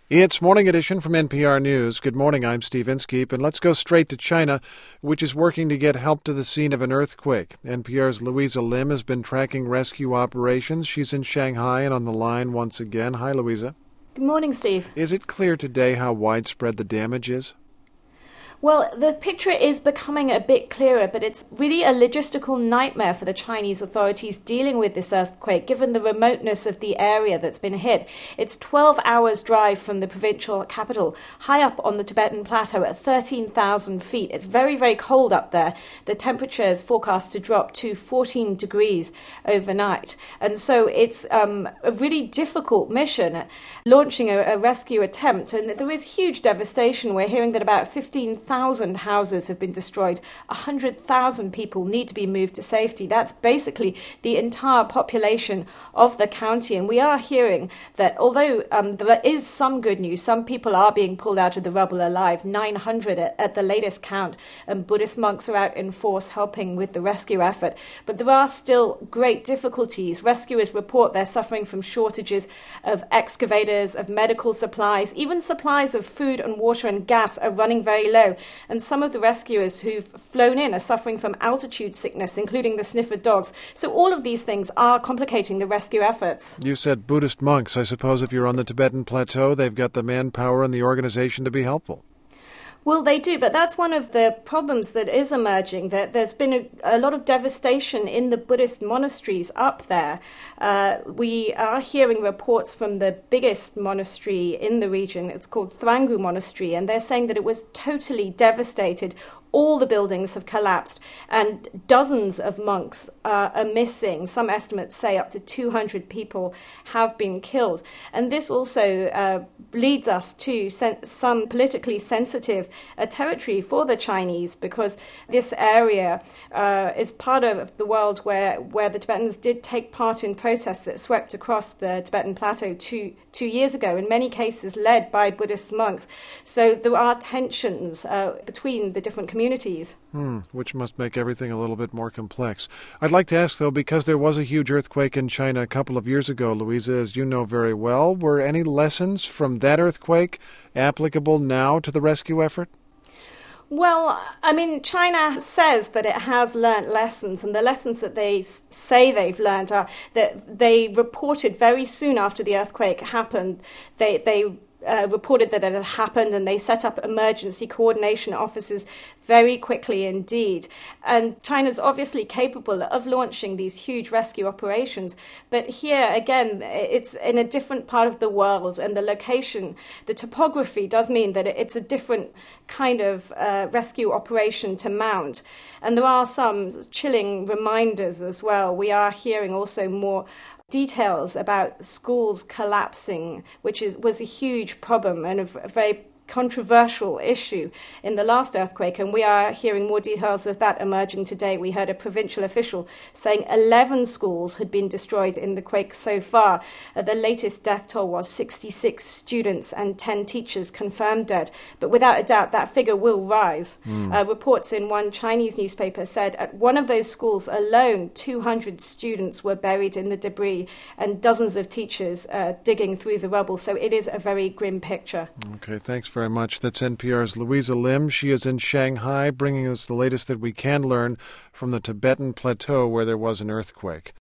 It's Morning Edition from NPR News. Good morning, I'm Steve Inskeep, and let's go straight to China, which is working to get help to the scene of an earthquake. NPR's Louisa Lim has been tracking rescue operations. She's in Shanghai and on the line once again. Hi, Louisa. Good morning, Steve. Is it clear today how widespread the damage is? Well, the picture is becoming a bit clearer, but it's really a logistical nightmare for the Chinese authorities dealing with this earthquake, given the remoteness of the area that's been hit. It's 12 hours drive from the provincial capital, high up on the Tibetan Plateau at 13,000 feet. It's very, very cold up there. The temperature is forecast to drop to 14 degrees overnight. And so it's a really difficult mission, launching a rescue attempt. And there is huge devastation. We're hearing that about 15,000 houses have been destroyed. 100,000 people need to be moved to safety. That's basically the entire population of the county. And we are hearing that although there is some good news, some people are being pulled out of the rubble alive, 900 at the latest count, and Buddhist monks are out in force helping with the rescue effort. But there are still great difficulties. Rescuers report they're suffering from shortages of excavators, of medical supplies, even supplies of food and water and gas are running very low. And some of the rescuers who've flown in are suffering from altitude sickness, including the sniffer dogs. So all of these things are complicating the rescue efforts. You said Buddhist monks. I suppose if you're on the Tibetan Plateau, they've got the manpower and the organization to be helpful. Well, they do, but that's one of the problems that is emerging, that there's been a lot of devastation in the Buddhist monasteries up there. We are hearing reports from the biggest monastery in the region. It's called Thrangu Monastery, and they're saying that it was totally devastated. All the buildings have collapsed, and dozens of monks are missing. Some estimates say up to 200 people have been killed. And this also leads us to some politically sensitive territory for the Chinese, because this area is part of the world where the Tibetans did take part in protests that swept across the Tibetan Plateau two years ago, in many cases led by Buddhist monks. So there are tensions between the different communities. Which must make everything a little bit more complex. I'd like to ask, though, because there was a huge earthquake in China a couple of years ago, Louisa, as you know very well, were any lessons from that earthquake applicable now to the rescue effort? Well, I mean, China says that it has learnt lessons, and the lessons that they say they've learnt are that they reported very soon after the earthquake happened. They reported that it had happened, and they set up emergency coordination offices very quickly indeed. And China's obviously capable of launching these huge rescue operations. But here, again, it's in a different part of the world, and the location, the topography does mean that it's a different kind of rescue operation to mount. And there are some chilling reminders as well. We are hearing also more details about schools collapsing, which was a huge problem and a very controversial issue in the last earthquake, and we are hearing more details of that emerging today. We heard a provincial official saying 11 schools had been destroyed in the quake so far. The latest death toll was 66 students and 10 teachers confirmed dead, but without a doubt that figure will rise. Reports in one Chinese newspaper said at one of those schools alone 200 students were buried in the debris and dozens of teachers digging through the rubble, so it is a very grim picture. Okay, thanks very much. That's NPR's Louisa Lim. She is in Shanghai, bringing us the latest that we can learn from the Tibetan Plateau where there was an earthquake.